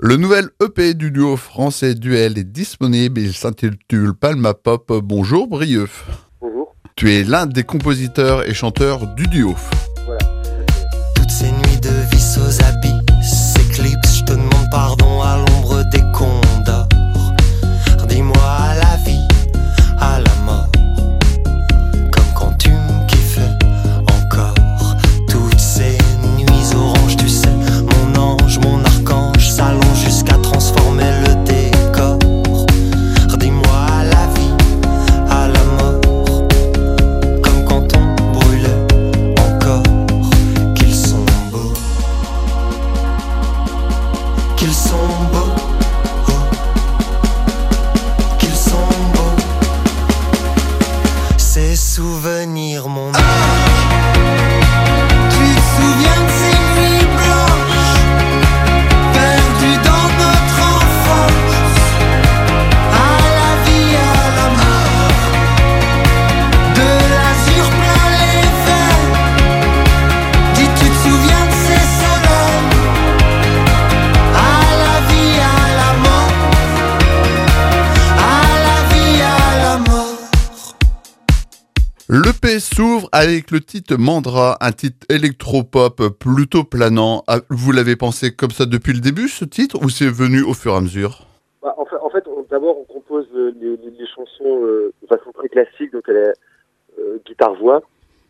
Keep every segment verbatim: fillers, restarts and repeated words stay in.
Le nouvel E P du duo français Duel est disponible. Il s'intitule Palma Pop. Bonjour Brieux. Bonjour. Tu es l'un des compositeurs et chanteurs du duo. Voilà. Toutes ces nuits de vis aux habits s'éclipsent. Je te demande pardon à l'ombre des condors. Dis-moi à la vie, à la mort, comme quand tu me kiffais encore. Toutes ces nuits oranges, tu sais, mon ange, mon archange s'allonge jusqu'à transformer le décor. Dis-moi à la vie, à la mort, comme quand on brûlait encore. Qu'ils sont beaux, qu'ils sont beaux. Ces souvenirs, mon ange. Tu te souviens de ces nuits blanches, perdues dans notre enfance, à la vie, à la mort, de l'azur plein les veines. Dis, tu te souviens de ces soleils, à la vie, à la mort, à la vie, à la mort. L'E P s'ouvre avec le titre Mandra, un titre électropop plutôt planant. Vous l'avez pensé comme ça depuis le début, ce titre, ou c'est venu au fur et à mesure? Bah, en fait, en fait on, d'abord, on compose euh, les, les, les chansons euh, de façon très classique, donc elle est euh, guitare-voix.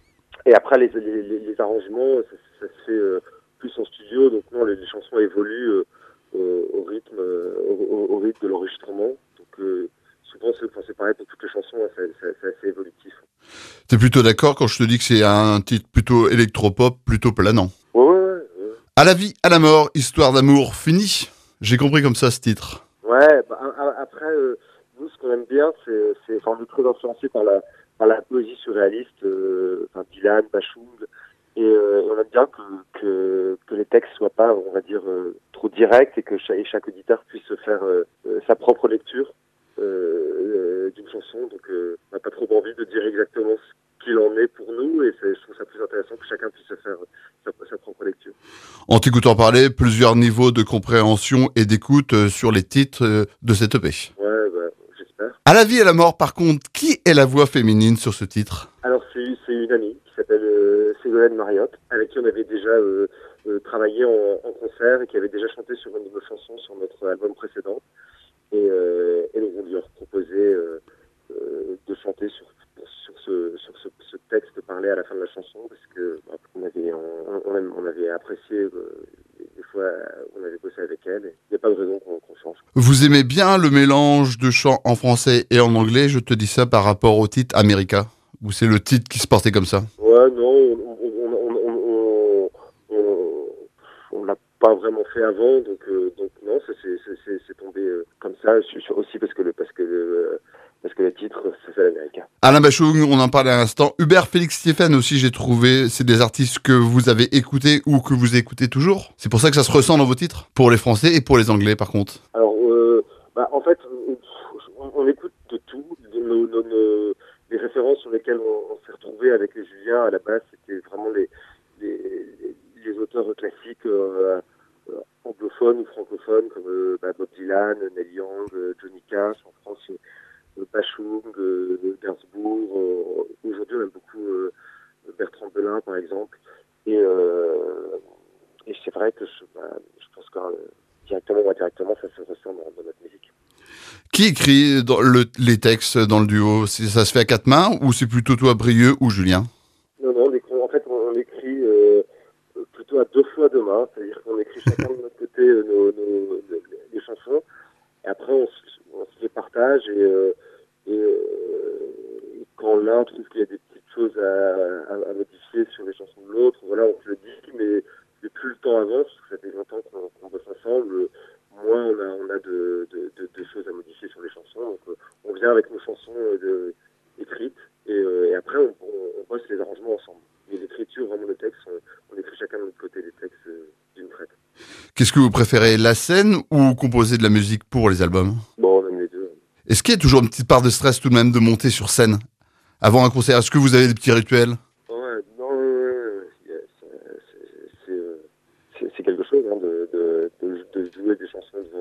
Et après, les, les, les, les arrangements, ça, ça se fait euh, plus en studio. Donc non, les, les chansons évoluent euh, euh, au rythme, euh, au, au rythme de l'enregistrement. Donc euh, souvent, c'est, enfin, c'est pareil pour toutes les chansons, hein, c'est, c'est, c'est assez évolutif. T'es plutôt d'accord quand je te dis que c'est un titre plutôt électropop, plutôt planant? Ouais, ouais, ouais. ouais. À la vie, à la mort, histoire d'amour finie. J'ai compris comme ça ce titre. Ouais, bah, après, euh, nous, ce qu'on aime bien, c'est, c'est, enfin, on est très influencé par la, par la poésie surréaliste, euh, enfin, Dylan, Bashung, et, euh, et on aime bien que, que, que les textes soient pas, on va dire, euh, trop directs et que chaque, et chaque auditeur puisse faire euh, euh, sa propre lecture euh, euh, d'une chanson. Donc, euh, on n'a pas trop envie de dire exactement ce qu'il en est pour nous, et c'est, je trouve ça plus intéressant que chacun puisse faire sa, sa propre lecture. En t'écoutant parler, plusieurs niveaux de compréhension et d'écoute sur les titres de cette E P. Ouais, bah, j'espère. À la vie et à la mort, par contre, qui est la voix féminine sur ce titre? Alors, c'est, c'est une amie qui s'appelle euh, Ségolène Mariotte, avec qui on avait déjà euh, euh, travaillé en, en concert et qui avait déjà chanté sur une de nos chansons sur notre album précédent. Et, euh, et donc, on lui a proposé euh, euh, de chanter sur, sur, ce, sur ce, ce texte parlé à la fin de la chanson, parce que bah, on, avait, on, on, on avait apprécié, euh, des fois, on avait bossé avec elle. Il n'y a pas de raison qu'on, qu'on change. Vous aimez bien le mélange de chants en français et en anglais? Je te dis ça par rapport au titre America, ou c'est le titre qui se portait comme ça? Ouais, non, on on, on, on, on, on, on l'a pas vraiment fait avant, donc, euh, donc non, c'est, c'est, c'est, c'est tombé euh, comme ça, aussi parce que le, parce que le, parce que le titre, c'est ça l'américain. Alain Bachung, on en parlait à l'instant. Hubert Félix Stéphane aussi, j'ai trouvé, c'est des artistes que vous avez écoutés ou que vous écoutez toujours. C'est pour ça que ça se ressent dans vos titres, pour les Français et pour les Anglais par contre. Alors, euh, bah, en fait, on, on écoute de tout. Nos, nos, nos, les références sur lesquelles on, on s'est retrouvés avec les Julien à la base, c'était vraiment les, les, les auteurs classiques euh, euh, anglophones ou francophones comme euh, bah, Bob Dylan, Neil Young, euh, Johnny Cash, en France, euh, Bashung, euh, Gainsbourg. Euh, aujourd'hui, on aime beaucoup euh, Bertrand Belin, par exemple. Et, euh, et c'est vrai que je, bah, je pense que euh, directement ou indirectement, ça se ressent dans, dans notre musique. Qui écrit dans le, les textes dans le duo? Ça se fait à quatre mains ou c'est plutôt toi, Brieux, ou Julien? Non, non, on écrit, en fait, on, on écrit euh, plutôt à deux fois deux mains, c'est-à-dire qu'on écrit chacun de notre côté euh, nos, nos, les chansons, et après on, on se les partage, et, euh, et, euh, et quand l'un trouve qu'il y a des petites choses à, à, à modifier sur les chansons de l'autre, voilà, on se le dit, mais, mais plus le temps avance, parce que ça fait longtemps qu'on, qu'on bosse ensemble, moins on a, on a de, de, de, de choses à modifier sur les chansons, donc euh, on vient avec nos chansons euh, de, écrites, et, euh, et après on, on, on bosse les arrangements ensemble. Les écritures, vraiment le texte, on, on écrit chacun de notre côté les textes euh, d'une traite. Qu'est-ce que vous préférez, la scène ou composer de la musique pour les albums? Bon, on aime les deux. Est-ce qu'il y a toujours une petite part de stress tout de même de monter sur scène avant un concert? Est-ce que vous avez des petits rituels? Ouais, non, euh, c'est, c'est, c'est, c'est quelque chose hein, de, de, de, de jouer des chansons devant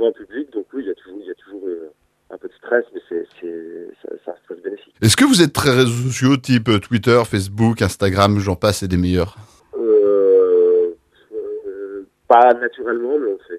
grand public, donc oui, il y a toujours, il y a toujours euh, un peu de stress, mais c'est, c'est, ça, c'est un stress bénéfique. Est-ce que vous êtes très réseaux sociaux, type Twitter, Facebook, Instagram, j'en passe, et des meilleurs? euh, euh, Pas naturellement, mais on le fait.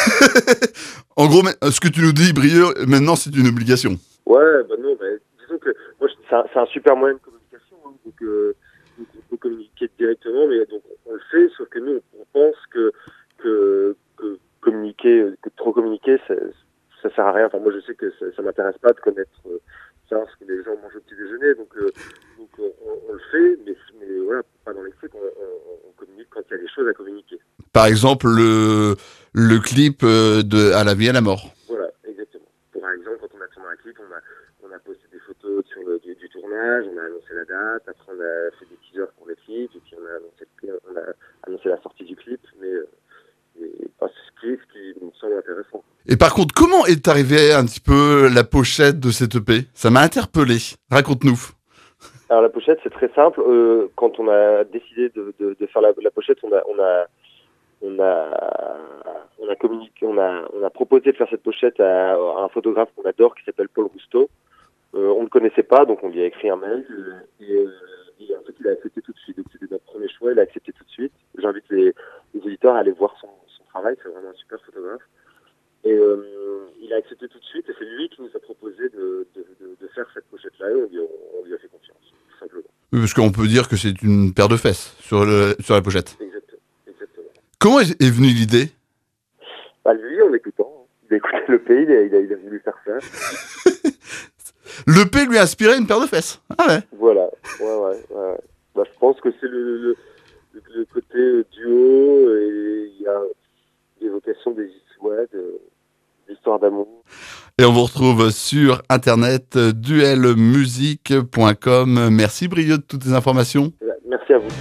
En gros, ce que tu nous dis, Brieux, maintenant c'est une obligation. Ouais, bah non, bah, disons que moi, c'est un, c'est un super moyen de communication, hein, donc, euh, donc on peut communiquer directement, mais donc on le fait, sauf que nous, on pense que, que, que communiquer, que trop communiquer, ça, ça sert à rien. Enfin, moi, je sais que ça, ça m'intéresse pas de connaître, euh, savoir ce que les gens mangent au petit déjeuner, donc, euh, donc on, on, on le fait, mais, mais voilà, pas dans l'excès, on, on, on communique quand il y a des choses à communiquer. Par exemple, le, le clip de À la vie, à la mort. Voilà, exactement. Par exemple, quand on a tourné un clip, on a, on a posté des photos sur le, du, du tournage, on a annoncé la date, après on a fait des teasers pour le clip, et puis on a annoncé, le, on a annoncé la sortie du clip, mais euh, et, pas ce qui, ce qui me semble intéressant. Et par contre, comment est arrivée un petit peu la pochette de cette E P? Ça m'a interpellé. Raconte-nous. Alors la pochette, c'est très simple. Euh, quand on a décidé de, de, de faire la, la pochette, on a, on a On a, on a communiqué, on a, on a proposé de faire cette pochette à, à un photographe qu'on adore qui s'appelle Paul Rousteau. Euh, on ne le connaissait pas, donc on lui a écrit un mail et, et, et en fait il a accepté tout de suite. Donc c'était notre premier choix, il a accepté tout de suite. J'invite les, les auditeurs à aller voir son, son travail, c'est vraiment un super photographe. Et euh, il a accepté tout de suite et c'est lui qui nous a proposé de, de, de, de faire cette pochette-là et on lui, on, on lui a fait confiance, tout simplement. Oui, parce qu'on peut dire que c'est une paire de fesses sur, le, sur la pochette. Exactement. Comment est venue l'idée? Bah lui, en écoutant, il a écouté le P, il a, il a, il a voulu faire ça. Le P lui a inspiré une paire de fesses. Ah ouais. Voilà, ouais, ouais, ouais. Bah, je pense que c'est le, le, le côté duo et il y a l'évocation des ouais, de, d'histoires d'amour. Et on vous retrouve sur internet duel musique point com. Merci Brieux de toutes ces informations. Merci à vous.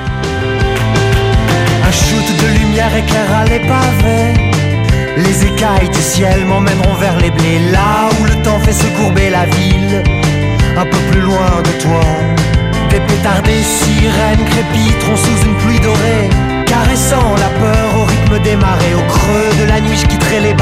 Un shoot de lumière éclairera les pavés. Les écailles du ciel m'emmèneront vers les blés, là où le temps fait se courber la ville. Un peu plus loin de toi, des pétards, des sirènes crépiteront sous une pluie dorée, caressant la peur au rythme des marées. Au creux de la nuit, je quitterai les